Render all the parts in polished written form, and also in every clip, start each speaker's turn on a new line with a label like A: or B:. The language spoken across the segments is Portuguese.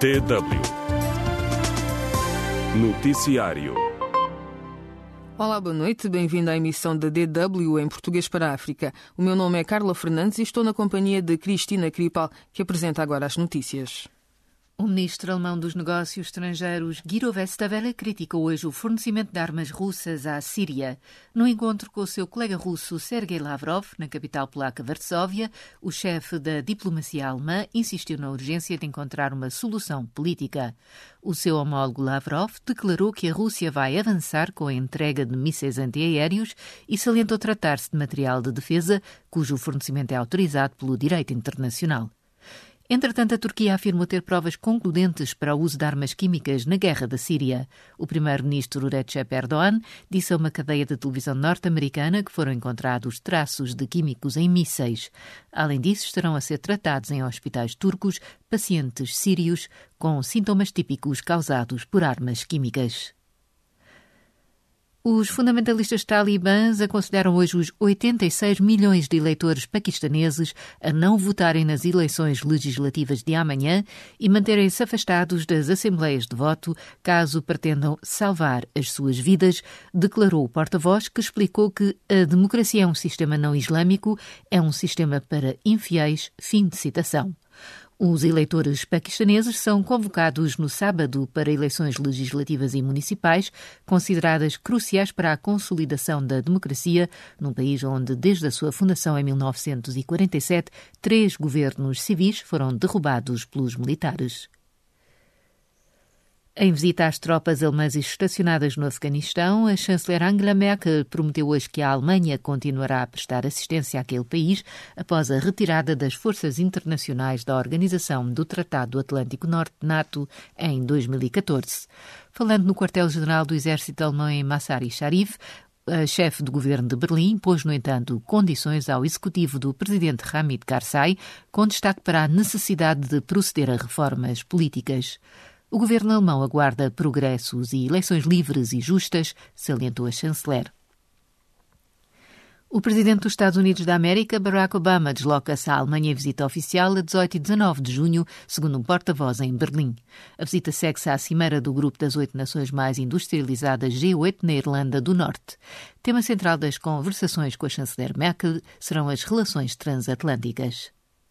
A: DW Noticiário.
B: Olá, boa noite. Bem-vindo à emissão da DW em português para a África. O meu nome é Carla Fernandes e estou na companhia de Cristina Kripal, que apresenta agora as notícias.
C: O ministro alemão dos Negócios Estrangeiros, Guido Westerwelle, criticou hoje o fornecimento de armas russas à Síria. No encontro com o seu colega russo Sergei Lavrov, na capital polaca Varsóvia, o chefe da diplomacia alemã insistiu na urgência de encontrar uma solução política. O seu homólogo Lavrov declarou que a Rússia vai avançar com a entrega de mísseis antiaéreos e salientou tratar-se de material de defesa cujo fornecimento é autorizado pelo direito internacional. Entretanto, a Turquia afirmou ter provas concludentes para o uso de armas químicas na guerra da Síria. O primeiro-ministro Recep Erdogan disse a uma cadeia de televisão norte-americana que foram encontrados traços de químicos em mísseis. Além disso, estarão a ser tratados em hospitais turcos pacientes sírios com sintomas típicos causados por armas químicas. Os fundamentalistas talibãs aconselharam hoje os 86 milhões de eleitores paquistaneses a não votarem nas eleições legislativas de amanhã e manterem-se afastados das assembleias de voto caso pretendam salvar as suas vidas, declarou o porta-voz, que explicou que a democracia é um sistema não islâmico, é um sistema para infiéis, fim de citação. Os eleitores paquistaneses são convocados no sábado para eleições legislativas e municipais, consideradas cruciais para a consolidação da democracia, num país onde, desde a sua fundação em 1947, 3 governos civis foram derrubados pelos militares. Em visita às tropas alemãs estacionadas no Afeganistão, a chanceler Angela Merkel prometeu hoje que a Alemanha continuará a prestar assistência àquele país após a retirada das forças internacionais da Organização do Tratado Atlântico Norte, NATO, em 2014. Falando no quartel-general do exército alemão em Massari Sharif, a chefe do governo de Berlim pôs, no entanto, condições ao executivo do presidente Hamid Karzai, com destaque para a necessidade de proceder a reformas políticas. O governo alemão aguarda progressos e eleições livres e justas, salientou a chanceler. O presidente dos Estados Unidos da América, Barack Obama, desloca-se à Alemanha em visita oficial a 18 e 19 de junho, segundo um porta-voz em Berlim. A visita segue-se à cimeira do grupo das 8 nações mais industrializadas G8 na Irlanda do Norte. Tema central das conversações com a chanceler Merkel serão as relações transatlânticas.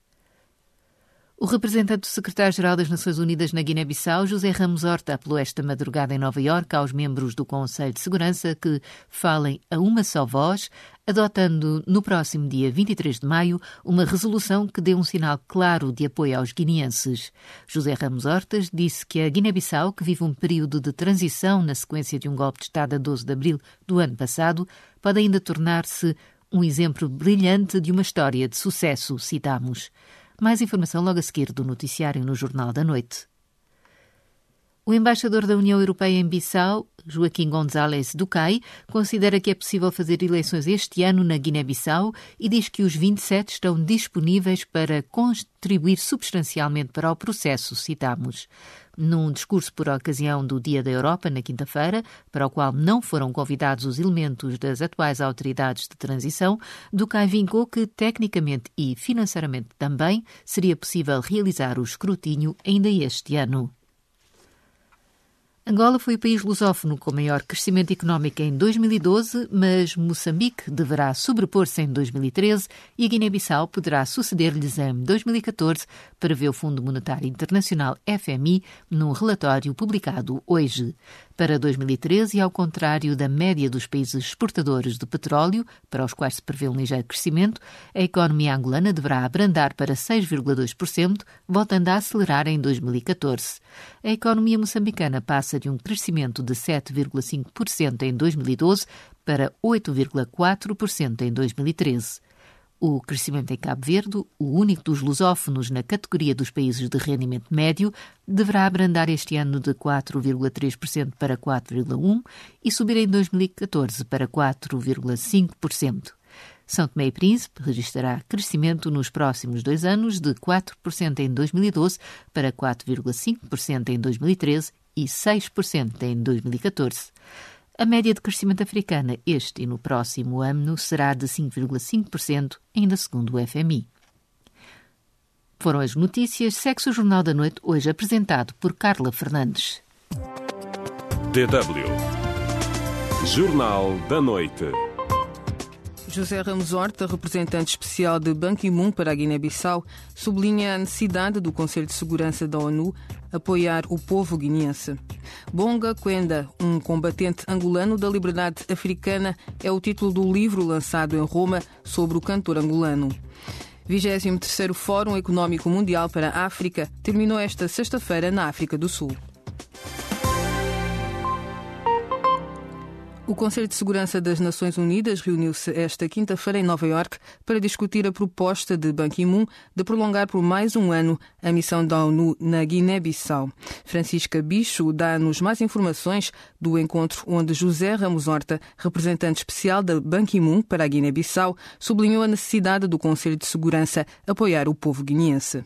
C: O representante do secretário-geral das Nações Unidas na Guiné-Bissau, José Ramos Horta, apelou esta madrugada em Nova Iorque aos membros do Conselho de Segurança que falem a uma só voz, adotando no próximo dia 23 de maio uma resolução que dê um sinal claro de apoio aos guineenses. José Ramos Horta disse que a Guiné-Bissau, que vive um período de transição na sequência de um golpe de Estado a 12 de abril do ano passado, pode ainda tornar-se um exemplo brilhante de uma história de sucesso, citamos. Mais informação logo a seguir do noticiário no Jornal da Noite. O embaixador da União Europeia em Bissau, Joaquim González Ducay, considera que é possível fazer eleições este ano na Guiné-Bissau e diz que os 27 estão disponíveis para contribuir substancialmente para o processo, citamos. Num discurso por ocasião do Dia da Europa, na quinta-feira, para o qual não foram convidados os elementos das atuais autoridades de transição, Ducay vincou que, tecnicamente e financeiramente também, seria possível realizar o escrutínio ainda este ano. Angola foi o país lusófono com maior crescimento económico em 2012, mas Moçambique deverá sobrepor-se em 2013 e a Guiné-Bissau poderá suceder-lhes em 2014, prevê o Fundo Monetário Internacional FMI num relatório publicado hoje. Para 2013, e ao contrário da média dos países exportadores de petróleo, para os quais se prevê um ligeiro crescimento, a economia angolana deverá abrandar para 6,2%, voltando a acelerar em 2014. A economia moçambicana passa de um crescimento de 7,5% em 2012 para 8,4% em 2013. O crescimento em Cabo Verde, o único dos lusófonos na categoria dos países de rendimento médio, deverá abrandar este ano de 4,3% para 4,1% e subir em 2014 para 4,5%. São Tomé e Príncipe registrará crescimento nos próximos 2 anos de 4% em 2012 para 4,5% em 2013 e 6% em 2014. A média de crescimento africana este e no próximo ano será de 5,5%, ainda segundo o FMI. Foram as notícias. Segue-se o Jornal da Noite, hoje apresentado por Carla Fernandes.
A: DW Jornal da Noite.
B: José Ramos Horta, representante especial de Ban Ki-moon para a Guiné-Bissau, sublinha a necessidade do Conselho de Segurança da ONU apoiar o povo guineense. Bonga Quenda, um combatente angolano da liberdade africana, é o título do livro lançado em Roma sobre o cantor angolano. 23º Fórum Económico Mundial para a África terminou esta sexta-feira na África do Sul. O Conselho de Segurança das Nações Unidas reuniu-se esta quinta-feira em Nova Iorque para discutir a proposta de Ban Ki-moon de prolongar por mais um ano a missão da ONU na Guiné-Bissau. Francisca Bicho dá-nos mais informações do encontro onde José Ramos Horta, representante especial da Ban Ki-moon para a Guiné-Bissau, sublinhou a necessidade do Conselho de Segurança apoiar o povo guineense.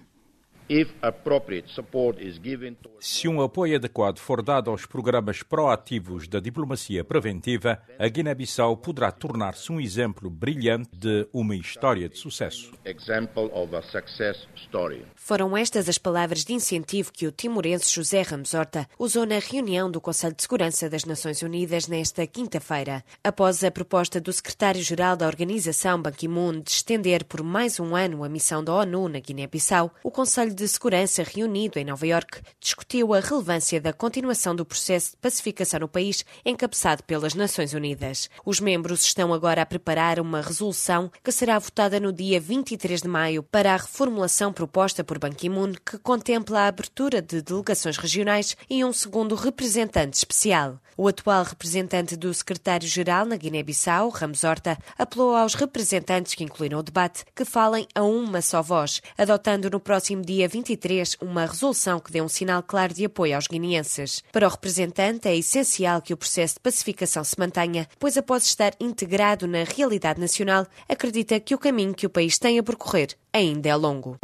D: Se um apoio adequado for dado aos programas proativos da diplomacia preventiva, a Guiné-Bissau poderá tornar-se um exemplo brilhante de uma história de sucesso.
E: Foram estas as palavras de incentivo que o timorense José Ramos Horta usou na reunião do Conselho de Segurança das Nações Unidas nesta quinta-feira. Após a proposta do secretário-geral da organização Ban Ki-moon de estender por mais um ano a missão da ONU na Guiné-Bissau, o Conselho de Segurança reunido em Nova Iorque discutiu a relevância da continuação do processo de pacificação no país encabeçado pelas Nações Unidas. Os membros estão agora a preparar uma resolução que será votada no dia 23 de maio para a reformulação proposta por Ban Ki-moon, que contempla a abertura de delegações regionais e um segundo representante especial. O atual representante do secretário-geral na Guiné-Bissau, Ramos Horta, apelou aos representantes que incluíram o debate que falem a uma só voz, adotando no próximo dia 23 uma resolução que dê um sinal claro de apoio aos guineenses. Para o representante é essencial que o processo de pacificação se mantenha, pois após estar integrado na realidade nacional, acredita que o caminho que o país tem a percorrer ainda é longo.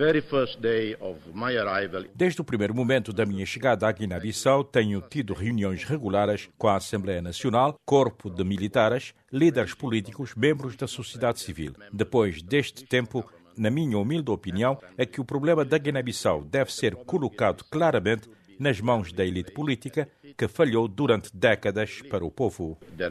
D: Desde o primeiro momento da minha chegada à Guiné-Bissau, tenho tido reuniões regulares com a Assembleia Nacional, corpo de militares, líderes políticos, membros da sociedade civil. Depois deste tempo, na minha humilde opinião, é que o problema da Guiné-Bissau deve ser colocado claramente nas mãos da elite política que falhou durante décadas para o povo.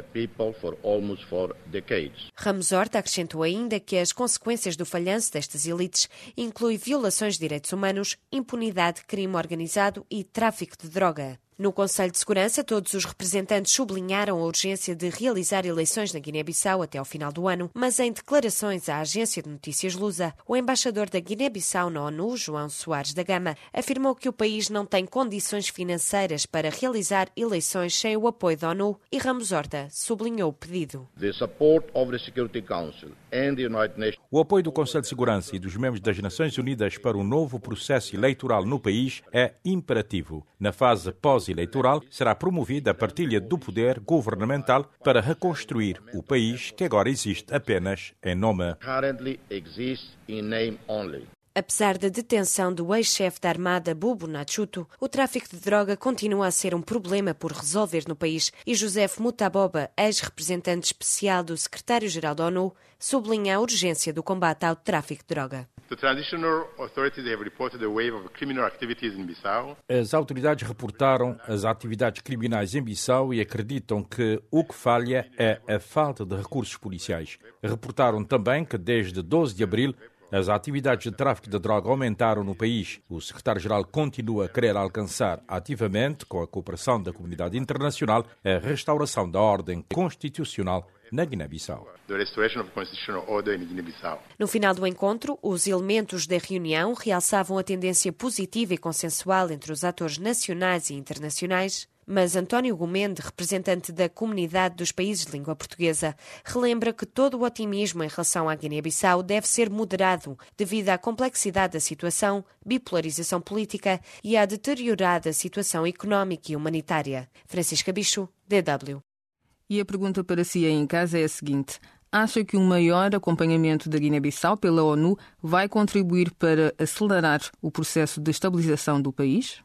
E: Ramos Horta acrescentou ainda que as consequências do falhanço destas elites incluem violações de direitos humanos, impunidade, crime organizado e tráfico de droga. No Conselho de Segurança, todos os representantes sublinharam a urgência de realizar eleições na Guiné-Bissau até ao final do ano, mas em declarações à agência de notícias Lusa, o embaixador da Guiné-Bissau na ONU, João Soares da Gama, afirmou que o país não tem condições financeiras para realizar eleições sem o apoio da ONU e Ramos Horta sublinhou o pedido.
D: O apoio do Conselho de Segurança e dos membros das Nações Unidas para um novo processo eleitoral no país é imperativo. Na fase pós-eleitoral, será promovida a partilha do poder governamental para reconstruir o país que agora existe apenas em nome.
E: Apesar da detenção do ex-chefe da Armada, Bubu Nachuto, o tráfico de droga continua a ser um problema por resolver no país e Joseph Mutaboba, ex-representante especial do secretário-geral da ONU, sublinha a urgência do combate ao tráfico de droga.
D: As autoridades reportaram as atividades criminais em Bissau e acreditam que o que falha é a falta de recursos policiais. Reportaram também que desde 12 de abril as atividades de tráfico de droga aumentaram no país. O secretário-geral continua a querer alcançar ativamente, com a cooperação da comunidade internacional, a restauração da ordem constitucional na Guiné-Bissau.
E: No final do encontro, os elementos da reunião realçavam a tendência positiva e consensual entre os atores nacionais e internacionais, mas António Gomende, representante da comunidade dos países de língua portuguesa, relembra que todo o otimismo em relação à Guiné-Bissau deve ser moderado devido à complexidade da situação, bipolarização política e à deteriorada situação económica e humanitária. Francisca Bicho, DW.
B: E a pergunta para si aí em casa é a seguinte: acha que um maior acompanhamento da Guiné-Bissau pela ONU vai contribuir para acelerar o processo de estabilização do país?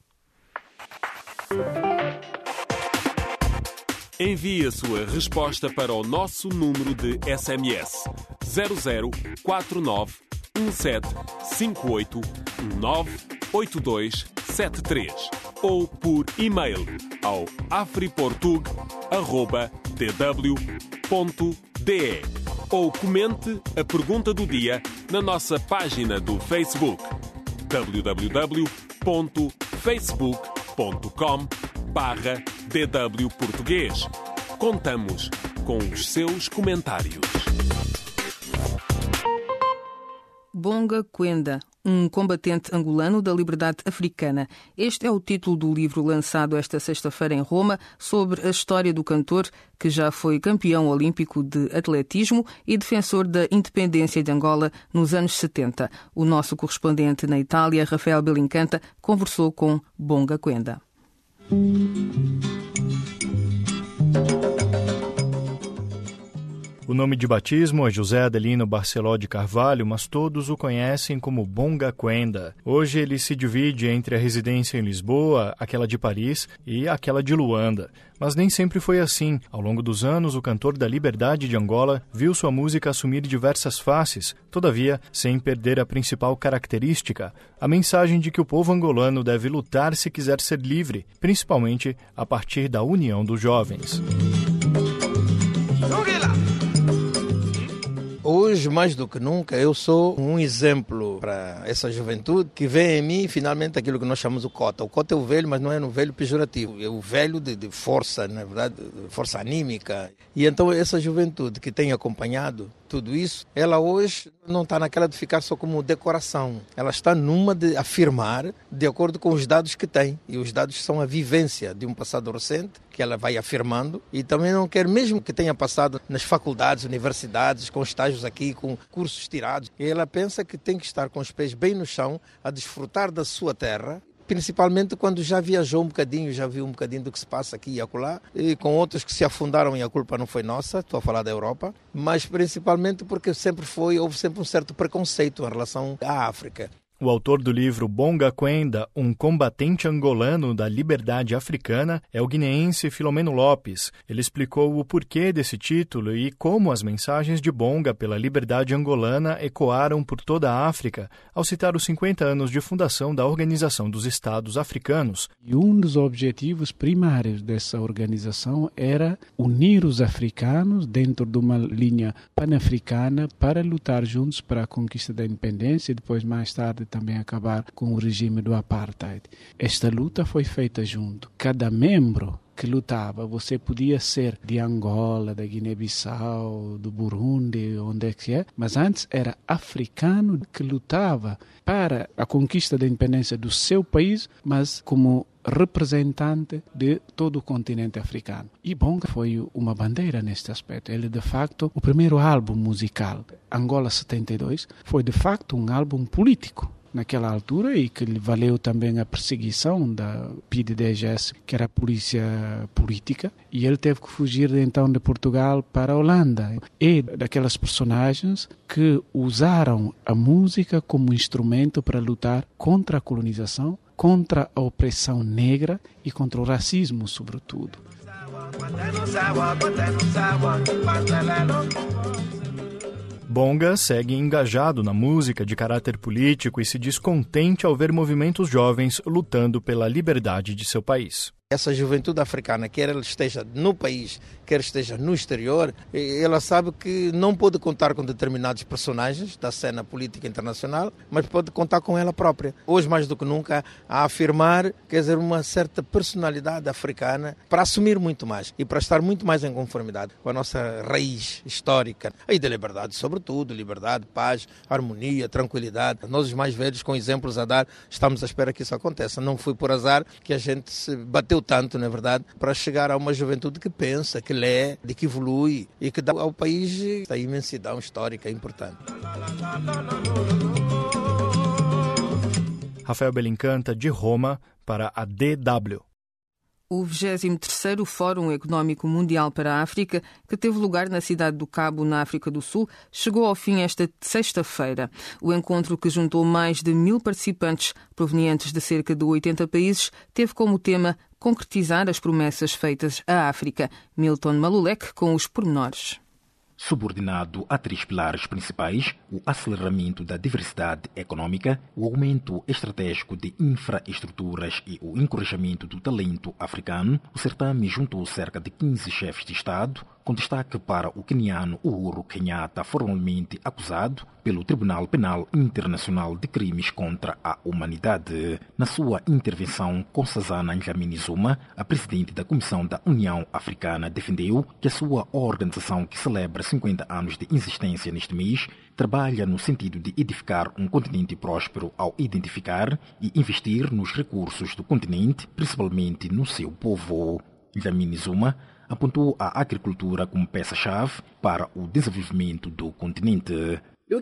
A: Envie a sua resposta para o nosso número de SMS 0049 1758 98273 ou por e-mail ao afriportug@dw.de ou comente a pergunta do dia na nossa página do Facebook www.facebook.com/DW Português. Contamos com os seus comentários.
B: Bonga Quenda, um combatente angolano da liberdade africana. Este é o título do livro lançado esta sexta-feira em Roma sobre a história do cantor, que já foi campeão olímpico de atletismo e defensor da independência de Angola nos anos 70. O nosso correspondente na Itália, Rafael Belincanta, conversou com Bonga Quenda.
F: O nome de batismo é José Adelino Barceló de Carvalho, mas todos o conhecem como Bonga Quenda. Hoje ele se divide entre a residência em Lisboa, aquela de Paris e aquela de Luanda. Mas nem sempre foi assim. Ao longo dos anos, o cantor da Liberdade de Angola viu sua música assumir diversas faces, todavia sem perder a principal característica, a mensagem de que o povo angolano deve lutar se quiser ser livre, principalmente a partir da união dos jovens.
G: Hoje, mais do que nunca, eu sou um exemplo para essa juventude que vê em mim, finalmente, aquilo que nós chamamos o cota. O cota é o velho, mas não é um velho pejorativo. É o velho de força, na verdade, de força anímica. E então essa juventude que tem acompanhado tudo isso, ela hoje não está naquela de ficar só como decoração. Ela está numa de afirmar de acordo com os dados que tem. E os dados são a vivência de um passado recente, que ela vai afirmando. E também não quer, mesmo que tenha passado nas faculdades, universidades, com estágios aqui, com cursos tirados, e ela pensa que tem que estar com os pés bem no chão, a desfrutar da sua terra, principalmente quando já viajou um bocadinho, já viu um bocadinho do que se passa aqui e acolá, e com outros que se afundaram e a culpa não foi nossa, estou a falar da Europa, mas principalmente porque houve sempre um certo preconceito em relação à África.
F: O autor do livro Bonga Quenda, um combatente angolano da liberdade africana, é o guineense Filomeno Lopes. Ele explicou o porquê desse título e como as mensagens de Bonga pela liberdade angolana ecoaram por toda a África, ao citar os 50 anos de fundação da Organização dos Estados Africanos.
H: E um dos objetivos primários dessa organização era unir os africanos dentro de uma linha pan-africana para lutar juntos para a conquista da independência e depois, mais tarde, também acabar com o regime do apartheid. Esta luta foi feita junto. Cada membro que lutava, você podia ser de Angola, da Guiné-Bissau, do Burundi, onde é que é, mas antes era africano que lutava para a conquista da independência do seu país, mas como representante de todo o continente africano. E Bonga foi uma bandeira neste aspecto. Ele, de facto, o primeiro álbum musical, Angola 72, foi de facto um álbum político naquela altura e que lhe valeu também a perseguição da PIDE-DGS, que era a polícia política, e ele teve que fugir então de Portugal para a Holanda. E daquelas personagens que usaram a música como instrumento para lutar contra a colonização, contra a opressão negra e contra o racismo, sobretudo.
F: Bonga segue engajado na música de caráter político e se diz contente ao ver movimentos jovens lutando pela liberdade de seu país.
G: Essa juventude africana, quer ela esteja no país, quer esteja no exterior, ela sabe que não pode contar com determinados personagens da cena política internacional, mas pode contar com ela própria. Hoje, mais do que nunca, a afirmar, quer dizer, uma certa personalidade africana para assumir muito mais e para estar muito mais em conformidade com a nossa raiz histórica e da liberdade, sobretudo, liberdade, paz, harmonia, tranquilidade. Nós, os mais velhos, com exemplos a dar, estamos à espera que isso aconteça. Não foi por azar que a gente se bateu tanto, na verdade, para chegar a uma juventude que pensa, que lê, de que evolui e que dá ao país a imensidão histórica importante.
F: Rafael Belincanta, de Roma, para a DW.
B: O 23º Fórum Económico Mundial para a África, que teve lugar na cidade do Cabo, na África do Sul, chegou ao fim esta sexta-feira. O encontro, que juntou mais de 1000 participantes provenientes de cerca de 80 países, teve como tema concretizar as promessas feitas à África. Milton Malulek com os pormenores.
I: subordinado a 3 pilares principais: o aceleramento da diversidade econômica, o aumento estratégico de infraestruturas e o encorajamento do talento africano. O certame juntou cerca de 15 chefes de Estado, com destaque para o queniano Uhuru Kenyatta, formalmente acusado pelo Tribunal Penal Internacional de Crimes contra a Humanidade. Na sua intervenção, Nkosazana Dlamini-Zuma, a presidente da Comissão da União Africana, defendeu que a sua organização, que celebra 50 anos de existência neste mês, trabalha no sentido de edificar um continente próspero ao identificar e investir nos recursos do continente, principalmente no seu povo. Dlamini-Zuma apontou a agricultura como peça-chave para o desenvolvimento do continente.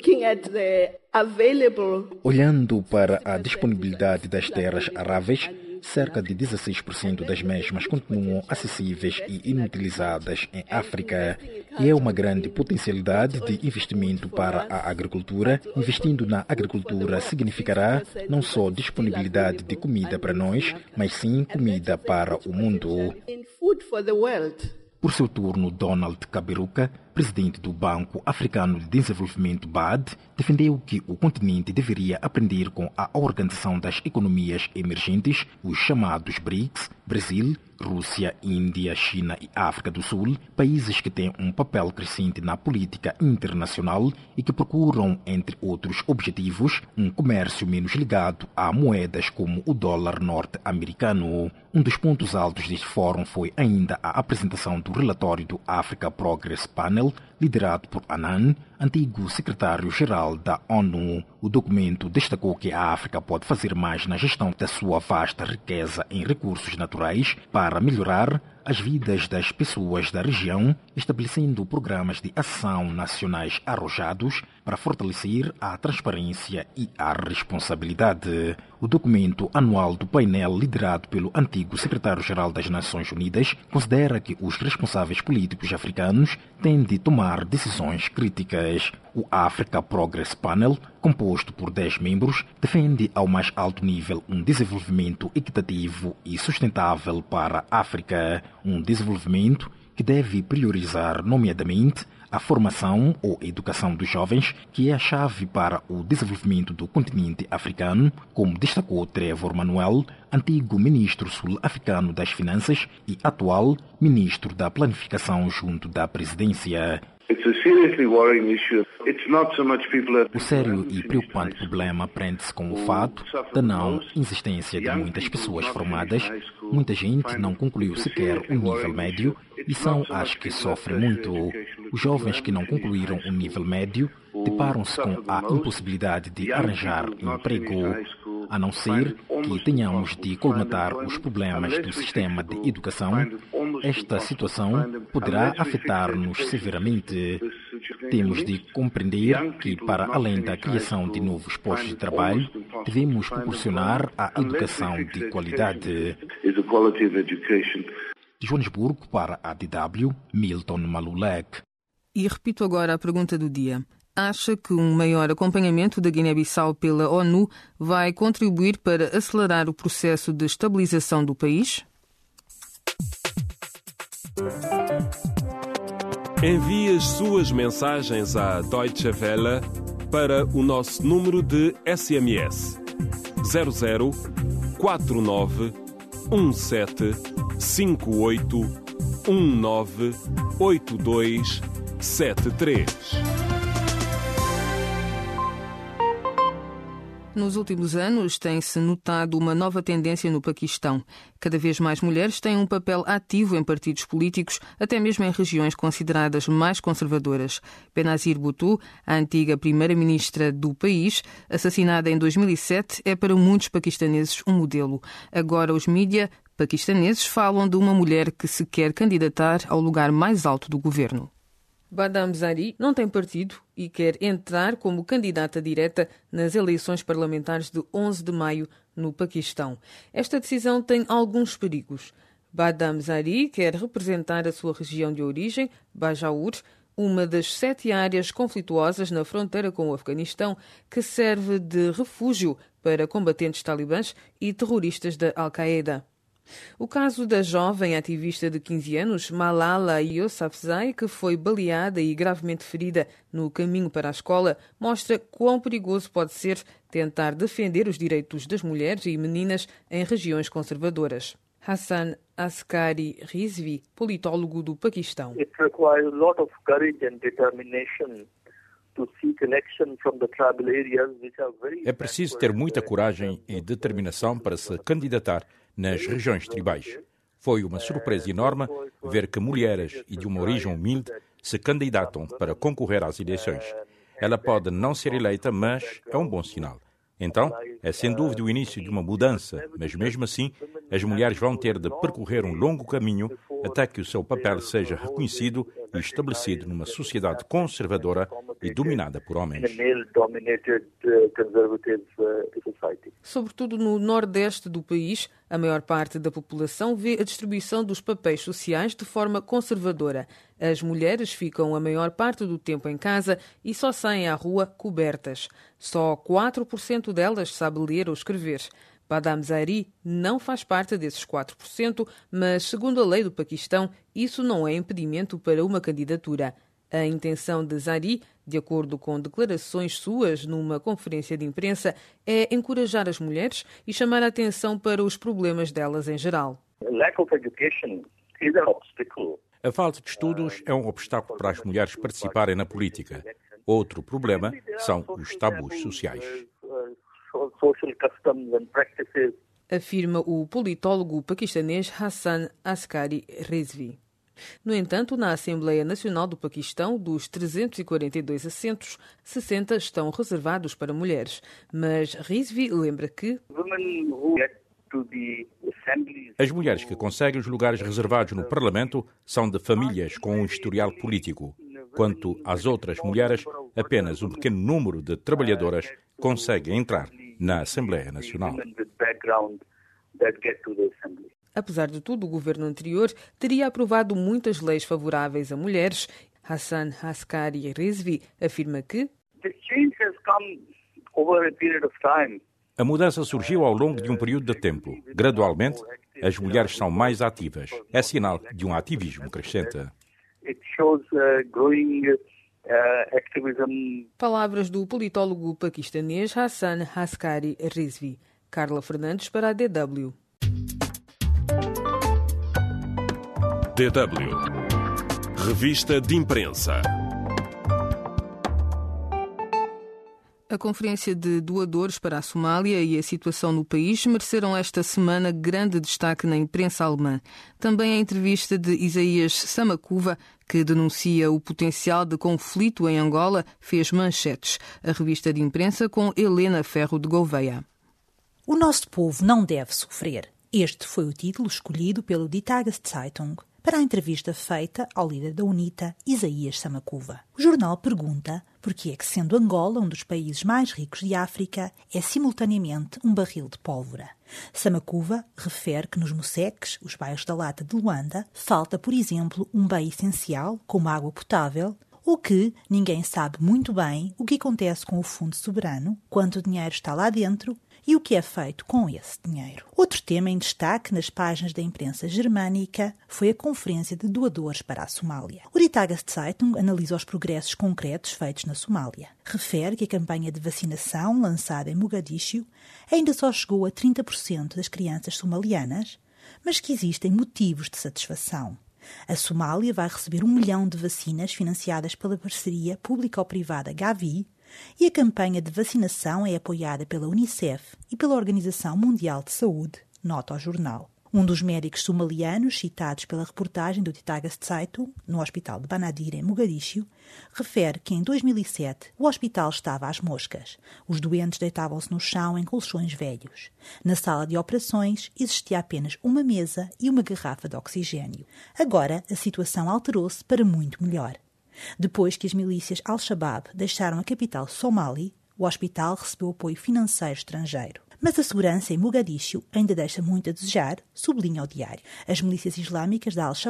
I: Olhando para a disponibilidade das terras aráveis, cerca de 16% das mesmas continuam acessíveis e inutilizadas em África. E é uma grande potencialidade de investimento para a agricultura. Investindo na agricultura significará não só disponibilidade de comida para nós, mas sim comida para o mundo. Por seu turno, Donald Kaberuka, presidente do Banco Africano de Desenvolvimento BAD, defendeu que o continente deveria aprender com a Organização das Economias Emergentes, os chamados BRICS, Brasil, Rússia, Índia, China e África do Sul, países que têm um papel crescente na política internacional e que procuram, entre outros objetivos, um comércio menos ligado a moedas como o dólar norte-americano. Um dos pontos altos deste fórum foi ainda a apresentação do relatório do Africa Progress Panel, liderado por Annan, antigo secretário-geral da ONU. O documento destacou que a África pode fazer mais na gestão da sua vasta riqueza em recursos naturais para melhorar as vidas das pessoas da região, estabelecendo programas de ação nacionais arrojados para fortalecer a transparência e a responsabilidade. O documento anual do painel, liderado pelo antigo secretário-geral das Nações Unidas, considera que os responsáveis políticos africanos têm de tomar decisões críticas. O Africa Progress Panel, composto por 10 membros, defende ao mais alto nível um desenvolvimento equitativo e sustentável para a África, um desenvolvimento que deve priorizar, nomeadamente, a formação ou educação dos jovens, que é a chave para o desenvolvimento do continente africano, como destacou Trevor Manuel, antigo ministro sul-africano das Finanças e atual ministro da Planificação junto da presidência. O sério e preocupante problema prende-se com o fato da não existência de muitas pessoas formadas. Muita gente não concluiu sequer o nível médio e são as que sofrem muito. Os jovens que não concluíram o nível médio deparam-se com a impossibilidade de arranjar emprego, a não ser que tenhamos de colmatar os problemas do sistema de educação. Esta situação poderá afetar-nos severamente. Temos de compreender que, para além da criação de novos postos de trabalho, devemos proporcionar a educação de qualidade. De Joanesburgo para a DW, Milton Malulek.
B: E repito agora a pergunta do dia. Acha que um maior acompanhamento da Guiné-Bissau pela ONU vai contribuir para acelerar o processo de estabilização do país?
A: Envie as suas mensagens à Deutsche Welle para o nosso número de SMS 00 49 17 58 19 82 73.
B: Nos últimos anos, tem-se notado uma nova tendência no Paquistão. Cada vez mais mulheres têm um papel ativo em partidos políticos, até mesmo em regiões consideradas mais conservadoras. Benazir Bhutto, a antiga primeira-ministra do país, assassinada em 2007, é para muitos paquistaneses um modelo. Agora os mídia paquistaneses falam de uma mulher que se quer candidatar ao lugar mais alto do governo. Badam Zari não tem partido e quer entrar como candidata direta nas eleições parlamentares de 11 de maio no Paquistão. Esta decisão tem alguns perigos. Badam Zari quer representar a sua região de origem, Bajaur, uma das 7 áreas conflituosas na fronteira com o Afeganistão, que serve de refúgio para combatentes talibãs e terroristas da Al-Qaeda. O caso da jovem ativista de 15 anos, Malala Yousafzai, que foi baleada e gravemente ferida no caminho para a escola, mostra quão perigoso pode ser tentar defender os direitos das mulheres e meninas em regiões conservadoras. Hassan Askari Rizvi, politólogo do Paquistão.
J: It requires a lot of courage and determination.
D: É preciso ter muita coragem e determinação para se candidatar nas regiões tribais. Foi uma surpresa enorme ver que mulheres e de uma origem humilde se candidatam para concorrer às eleições. Ela pode não ser eleita, mas é um bom sinal. Então, é sem dúvida o início de uma mudança, mas mesmo assim, as mulheres vão ter de percorrer um longo caminho até que o seu papel seja reconhecido e estabelecido numa sociedade conservadora e dominada por homens.
B: Sobretudo no nordeste do país, a maior parte da população vê a distribuição dos papéis sociais de forma conservadora. As mulheres ficam a maior parte do tempo em casa e só saem à rua cobertas. Só 4% delas sabe ler ou escrever. Badam Zari não faz parte desses 4%, mas, segundo a lei do Paquistão, isso não é impedimento para uma candidatura. A intenção de Zari, de acordo com declarações suas numa conferência de imprensa, é encorajar as mulheres e chamar a atenção para os problemas delas em geral.
D: A falta de estudos é um obstáculo para as mulheres participarem na política. Outro problema são os tabus sociais.
B: Afirma o politólogo paquistanês Hassan Askari Rizvi. No entanto, na Assembleia Nacional do Paquistão, dos 342 assentos, 60 estão reservados para mulheres. Mas Rizvi lembra que
D: as mulheres que conseguem os lugares reservados no Parlamento são de famílias com um historial político. Quanto às outras mulheres, apenas um pequeno número de trabalhadoras consegue entrar na Assembleia Nacional.
B: Apesar de tudo, o governo anterior teria aprovado muitas leis favoráveis a mulheres. Hassan Askari Rizvi afirma que
D: a mudança surgiu ao longo de um período de tempo. Gradualmente, as mulheres são mais ativas. É sinal de um ativismo crescente.
B: Palavras do politólogo paquistanês Hassan Askari Rizvi. Carla Fernandes para a DW.
A: DW. Revista de Imprensa.
B: A Conferência de Doadores para a Somália e a situação no país mereceram esta semana grande destaque na imprensa alemã. Também a entrevista de Isaías Samakuva, que denuncia o potencial de conflito em Angola, fez manchetes. A revista de imprensa com Helena Ferro de Gouveia.
K: O nosso povo não deve sofrer. Este foi o título escolhido pelo Die Tageszeitung para a entrevista feita ao líder da UNITA, Isaías Samakuva. O jornal pergunta por que é que, sendo Angola um dos países mais ricos de África, é simultaneamente um barril de pólvora. Samakuva refere que nos Moceques, os bairros da Lata de Luanda, falta, por exemplo, um bem essencial, como a água potável, ou que ninguém sabe muito bem o que acontece com o Fundo Soberano, quanto dinheiro está lá dentro e o que é feito com esse dinheiro. Outro tema em destaque nas páginas da imprensa germânica foi a Conferência de Doadores para a Somália. O Die Tageszeitung analisa os progressos concretos feitos na Somália. Refere que a campanha de vacinação lançada em Mogadiscio ainda só chegou a 30% das crianças somalianas, mas que existem motivos de satisfação. A Somália vai receber 1 milhão de vacinas financiadas pela parceria público-privada Gavi, e a campanha de vacinação é apoiada pela Unicef e pela Organização Mundial de Saúde, nota ao jornal. Um dos médicos somalianos citados pela reportagem do Die Tageszeitung, no hospital de Banadir, em Mogadiscio, refere que em 2007 o hospital estava às moscas. Os doentes deitavam-se no chão em colchões velhos. Na sala de operações existia apenas uma mesa e uma garrafa de oxigênio. Agora a situação alterou-se para muito melhor. Depois que as milícias Al-Shabaab deixaram a capital Somali, o hospital recebeu apoio financeiro estrangeiro. Mas a segurança em Mogadiscio ainda deixa muito a desejar, sublinha o diário. As milícias islâmicas da Al-Shabaab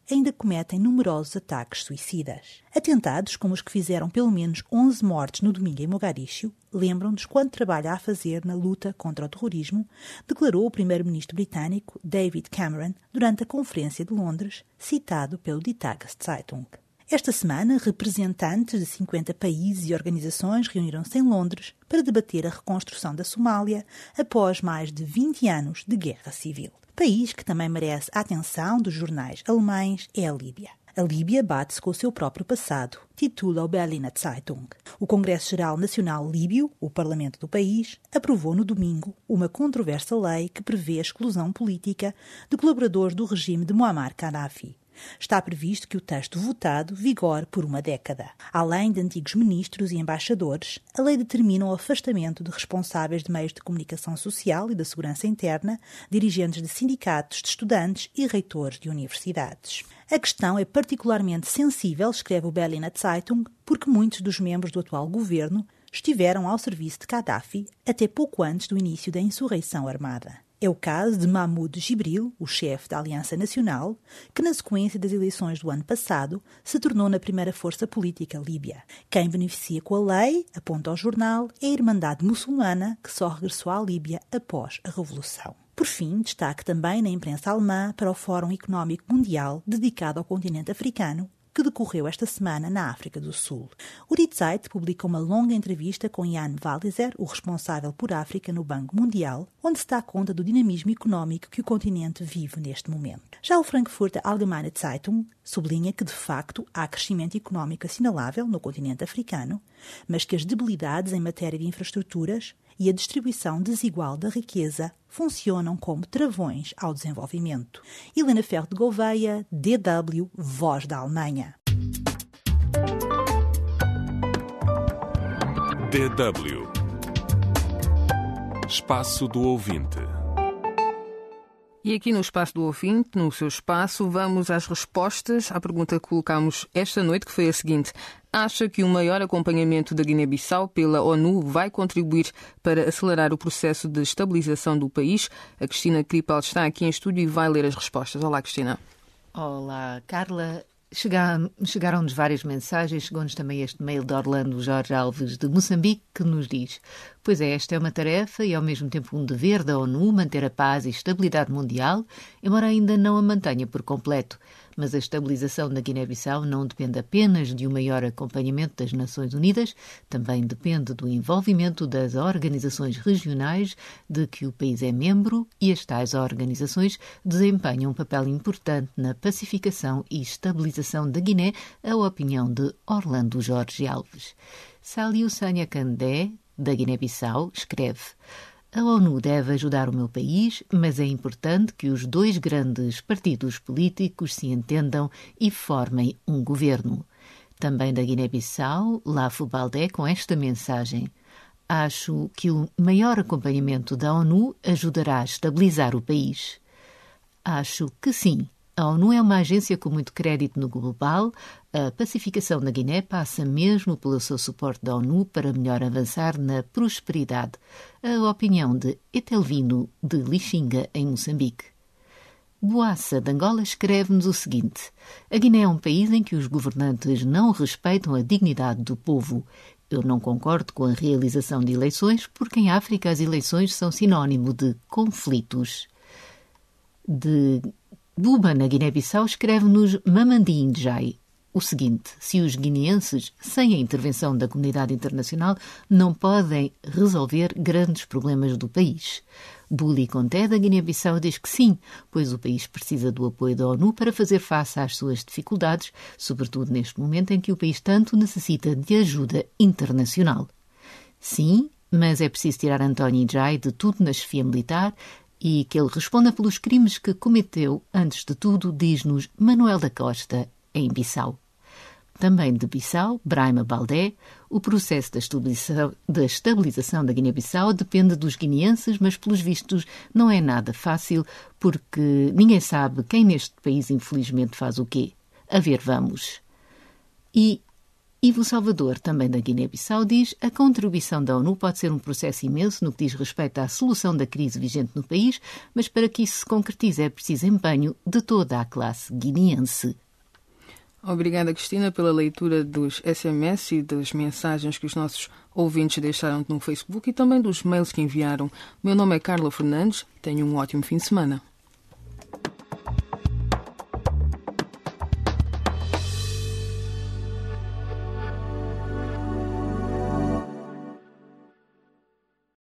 K: ainda cometem numerosos ataques suicidas. Atentados como os que fizeram pelo menos 11 mortes no domingo em Mogadíscio lembram-nos quanto trabalho há a fazer na luta contra o terrorismo, declarou o primeiro-ministro britânico David Cameron durante a Conferência de Londres, citado pelo Die Tageszeitung. Esta semana, representantes de 50 países e organizações reuniram-se em Londres para debater a reconstrução da Somália após mais de 20 anos de guerra civil. País que também merece a atenção dos jornais alemães é a Líbia. A Líbia bate-se com o seu próprio passado, titula o Berliner Zeitung. O Congresso-Geral Nacional Líbio, o parlamento do país, aprovou no domingo uma controversa lei que prevê a exclusão política de colaboradores do regime de Muammar Gaddafi. Está previsto que o texto votado vigore por uma década. Além de antigos ministros e embaixadores, a lei determina o afastamento de responsáveis de meios de comunicação social e da segurança interna, dirigentes de sindicatos de estudantes e reitores de universidades. A questão é particularmente sensível, escreve o Berliner Zeitung, porque muitos dos membros do atual governo estiveram ao serviço de Gaddafi até pouco antes do início da insurreição armada. É o caso de Mahmoud Jibril, o chefe da Aliança Nacional, que na sequência das eleições do ano passado se tornou na primeira força política líbia. Quem beneficia com a lei, aponta ao jornal, é a Irmandade Muçulmana, que só regressou à Líbia após a Revolução. Por fim, destaque também na imprensa alemã para o Fórum Económico Mundial dedicado ao continente africano, que decorreu esta semana na África do Sul. O Die Zeit publica uma longa entrevista com Jan Walliser, o responsável por África no Banco Mundial, onde se dá conta do dinamismo económico que o continente vive neste momento. Já o Frankfurter Allgemeine Zeitung sublinha que, de facto, há crescimento económico assinalável no continente africano, mas que as debilidades em matéria de infraestruturas e a distribuição desigual da riqueza funcionam como travões ao desenvolvimento. Helena Ferro de Gouveia, DW, Voz da Alemanha.
A: DW Espaço do Ouvinte.
B: E aqui no Espaço do Ouvinte, no seu espaço, vamos às respostas à pergunta que colocámos esta noite, que foi a seguinte: acha que o maior acompanhamento da Guiné-Bissau pela ONU vai contribuir para acelerar o processo de estabilização do país? A Cristina Kripal está aqui em estúdio e vai ler as respostas. Olá, Cristina.
C: Olá, Carla. Chegaram-nos várias mensagens, chegou-nos também este mail de Orlando Jorge Alves de Moçambique, que nos diz: pois é, esta é uma tarefa e ao mesmo tempo um dever da ONU manter a paz e estabilidade mundial, embora ainda não a mantenha por completo. Mas a estabilização da Guiné-Bissau não depende apenas de um maior acompanhamento das Nações Unidas, também depende do envolvimento das organizações regionais de que o país é membro, e as tais organizações desempenham um papel importante na pacificação e estabilização da Guiné, a opinião de Orlando Jorge Alves. Saliu Sânia Candé, da Guiné-Bissau, escreve: a ONU deve ajudar o meu país, mas é importante que os dois grandes partidos políticos se entendam e formem um governo. Também da Guiné-Bissau, Lafo Baldé, com esta mensagem: acho que o maior acompanhamento da ONU ajudará a estabilizar o país. Acho que sim. A ONU é uma agência com muito crédito no global. A pacificação da Guiné passa mesmo pelo seu suporte da ONU para melhor avançar na prosperidade. A opinião de Etelvino de Lixinga, em Moçambique. Boassa, de Angola, escreve-nos o seguinte: a Guiné é um país em que os governantes não respeitam a dignidade do povo. Eu não concordo com a realização de eleições, porque em África as eleições são sinónimo de conflitos. De Buba, na Guiné-Bissau, escreve-nos Mamandi Njai o seguinte: se os guineenses, sem a intervenção da comunidade internacional, não podem resolver grandes problemas do país. Buli Conté, da Guiné-Bissau, diz que sim, pois o país precisa do apoio da ONU para fazer face às suas dificuldades, sobretudo neste momento em que o país tanto necessita de ajuda internacional. Sim, mas é preciso tirar António Njai de tudo na chefia militar e que ele responda pelos crimes que cometeu, antes de tudo, diz-nos Manuel da Costa, em Bissau. Também de Bissau, Braima Baldé, o processo da estabilização da Guiné-Bissau depende dos guineenses, mas, pelos vistos, não é nada fácil, porque ninguém sabe quem neste país, infelizmente, faz o quê. A ver, vamos. E Ivo Salvador, também da Guiné-Bissau, diz a contribuição da ONU pode ser um processo imenso no que diz respeito à solução da crise vigente no país, mas para que isso se concretize é preciso empenho de toda a classe guineense.
B: Obrigada, Cristina, pela leitura dos SMS e das mensagens que os nossos ouvintes deixaram no Facebook e também dos mails que enviaram. Meu nome é Carla Fernandes. Tenham um ótimo fim de semana.